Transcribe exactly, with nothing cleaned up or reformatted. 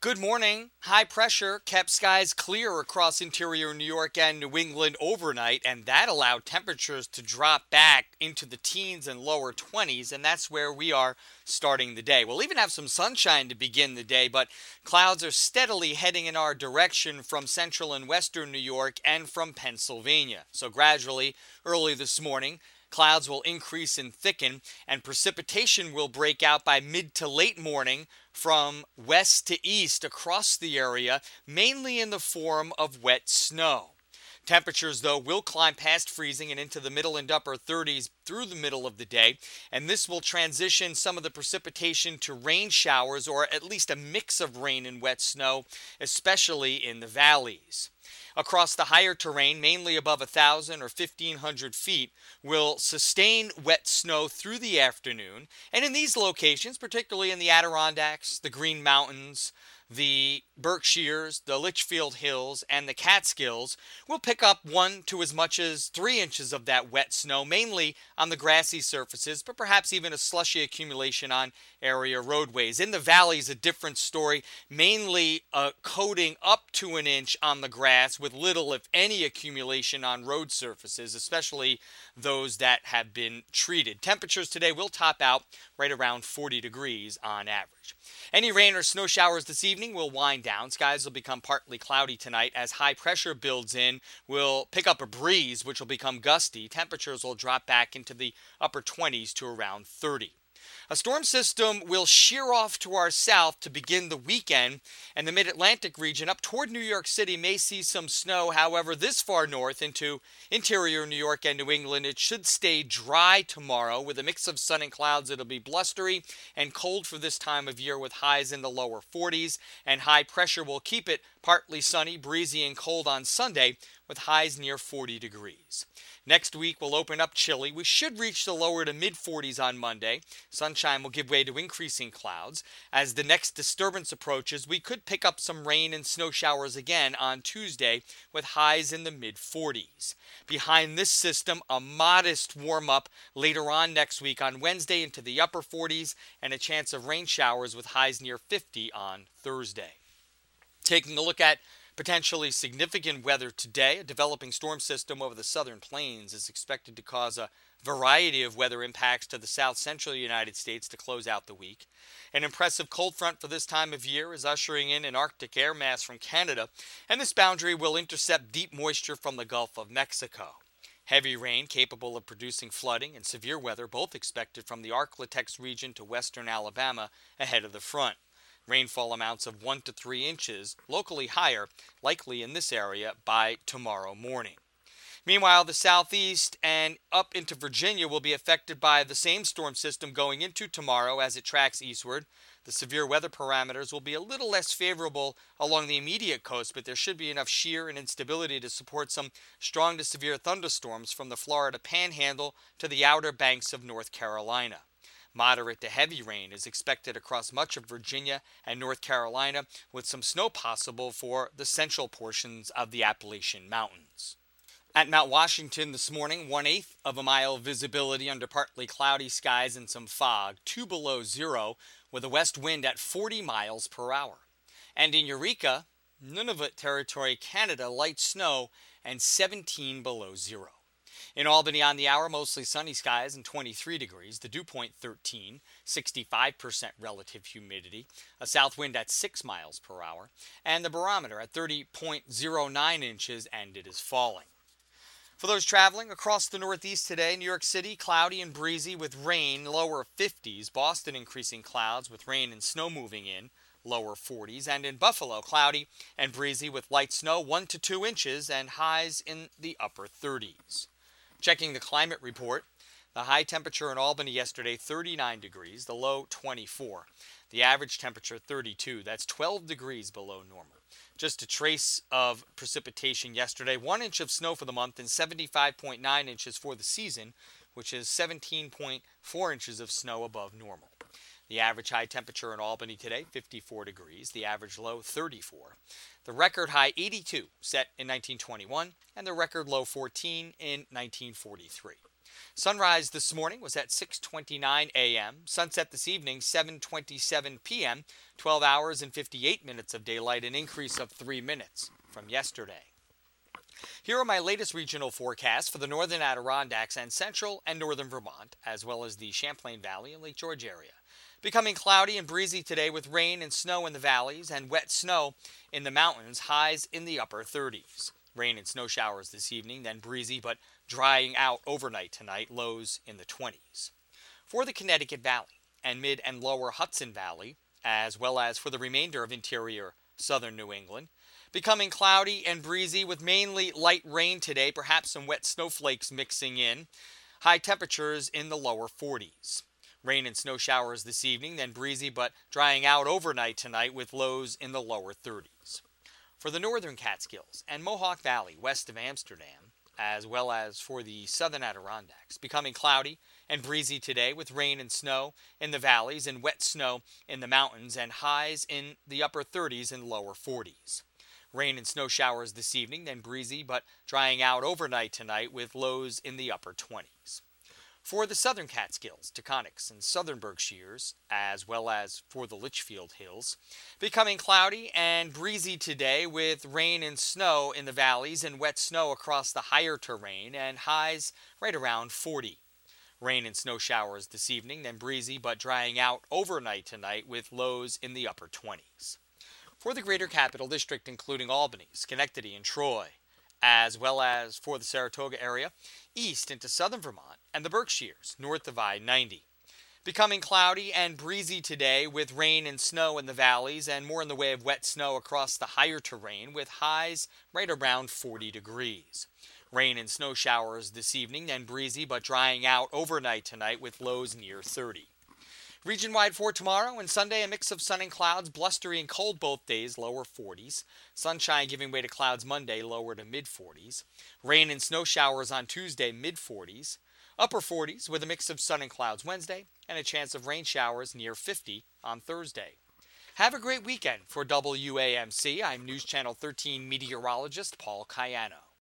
Good morning. High pressure kept skies clear across interior New York and New England overnight, and that allowed temperatures to drop back into the teens and lower twenties, and that's where we are starting the day. We'll even have some sunshine to begin the day, but clouds are steadily heading in our direction from central and western New York and from Pennsylvania. So gradually, early this morning, clouds will increase and thicken, and precipitation will break out by mid to late morning from west to east across the area, mainly in the form of wet snow. Temperatures, though, will climb past freezing and into the middle and upper thirties through the middle of the day, and this will transition some of the precipitation to rain showers, or at least a mix of rain and wet snow, especially in the valleys. Across the higher terrain, mainly above one thousand or fifteen hundred feet, will sustain wet snow through the afternoon. And in these locations, particularly in the Adirondacks, the Green Mountains, the Berkshires, the Litchfield Hills, and the Catskills, will pick up one to as much as three inches of that wet snow, mainly on the grassy surfaces, but perhaps even a slushy accumulation on area roadways. In the valleys, a different story, mainly a coating up to an inch on the grass with little, if any, accumulation on road surfaces, especially those that have been treated. Temperatures today will top out right around forty degrees on average. Any rain or snow showers this evening will wind down. Skies will become partly cloudy tonight as high pressure builds in. We'll pick up a breeze, which will become gusty. Temperatures will drop back into the upper twenties to around thirty. A storm system will shear off to our south to begin the weekend, and the mid-Atlantic region up toward New York City may see some snow. However, this far north into interior New York and New England, it should stay dry tomorrow with a mix of sun and clouds. It'll be blustery and cold for this time of year with highs in the lower forties, and high pressure will keep it partly sunny, breezy, and cold on Sunday with highs near forty degrees. Next week will open up chilly. We should reach the lower to mid forties on Monday. Sunshine will give way to increasing clouds. As the next disturbance approaches, we could pick up some rain and snow showers again on Tuesday with highs in the mid forties. Behind this system, a modest warm-up later on next week on Wednesday into the upper forties, and a chance of rain showers with highs near fifty on Thursday. Taking a look at potentially significant weather today, a developing storm system over the southern plains is expected to cause a variety of weather impacts to the south central United States to close out the week. An impressive cold front for this time of year is ushering in an Arctic air mass from Canada, and this boundary will intercept deep moisture from the Gulf of Mexico. Heavy rain capable of producing flooding and severe weather both expected from the Arklatex region to western Alabama ahead of the front. Rainfall amounts of one to three inches, locally higher, likely in this area by tomorrow morning. Meanwhile, the southeast and up into Virginia will be affected by the same storm system going into tomorrow as it tracks eastward. The severe weather parameters will be a little less favorable along the immediate coast, but there should be enough shear and instability to support some strong to severe thunderstorms from the Florida Panhandle to the outer banks of North Carolina. Moderate to heavy rain is expected across much of Virginia and North Carolina, with some snow possible for the central portions of the Appalachian Mountains. At Mount Washington this morning, one-eighth of a mile visibility under partly cloudy skies and some fog, two below zero, with a west wind at forty miles per hour. And in Eureka, Nunavut Territory, Canada, light snow and seventeen below zero. In Albany on the hour, mostly sunny skies and twenty-three degrees, the dew point thirteen, sixty-five percent relative humidity, a south wind at six miles per hour, and the barometer at thirty point zero nine inches, and it is falling. For those traveling across the Northeast today, New York City, cloudy and breezy with rain, lower fifties. Boston, increasing clouds with rain and snow moving in, lower forties. And in Buffalo, cloudy and breezy with light snow, one to two inches, and highs in the upper thirties. Checking the climate report, the high temperature in Albany yesterday, thirty-nine degrees, the low twenty-four. The average temperature, thirty-two. That's twelve degrees below normal. Just a trace of precipitation yesterday, one inch of snow for the month and seventy-five point nine inches for the season, which is seventeen point four inches of snow above normal. The average high temperature in Albany today, fifty-four degrees. The average low, thirty-four. The record high, eighty-two, set in nineteen twenty-one, and the record low, fourteen, in nineteen forty-three. Sunrise this morning was at six twenty-nine a.m. Sunset this evening, seven twenty-seven p.m. twelve hours and fifty-eight minutes of daylight, an increase of three minutes from yesterday. Here are my latest regional forecasts for the northern Adirondacks and central and northern Vermont, as well as the Champlain Valley and Lake George area. Becoming cloudy and breezy today with rain and snow in the valleys and wet snow in the mountains, highs in the upper thirties. Rain and snow showers this evening, then breezy but drying out overnight tonight, lows in the twenties. For the Connecticut Valley and mid and lower Hudson Valley, as well as for the remainder of interior southern New England, becoming cloudy and breezy with mainly light rain today, perhaps some wet snowflakes mixing in. High temperatures in the lower forties. Rain and snow showers this evening, then breezy but drying out overnight tonight with lows in the lower thirties. For the northern Catskills and Mohawk Valley west of Amsterdam, as well as for the southern Adirondacks, becoming cloudy and breezy today with rain and snow in the valleys and wet snow in the mountains and highs in the upper thirties and lower forties. Rain and snow showers this evening, then breezy but drying out overnight tonight with lows in the upper twenties. For the southern Catskills, Taconics, and southern Berkshires, as well as for the Litchfield Hills, becoming cloudy and breezy today with rain and snow in the valleys and wet snow across the higher terrain and highs right around forty. Rain and snow showers this evening, then breezy but drying out overnight tonight with lows in the upper twenties. For the Greater Capital District, including Albany, Schenectady, and Troy, as well as for the Saratoga area, east into southern Vermont, and the Berkshires, north of I ninety. Becoming cloudy and breezy today with rain and snow in the valleys and more in the way of wet snow across the higher terrain with highs right around forty degrees. Rain and snow showers this evening, then breezy but drying out overnight tonight with lows near thirty. Region-wide for tomorrow and Sunday, a mix of sun and clouds, blustery and cold both days, lower forties. Sunshine giving way to clouds Monday, lower to mid-forties. Rain and snow showers on Tuesday, mid-forties. Upper forties with a mix of sun and clouds Wednesday, and a chance of rain showers near fifty on Thursday. Have a great weekend. For W A M C, I'm News Channel thirteen meteorologist Paul Cayano.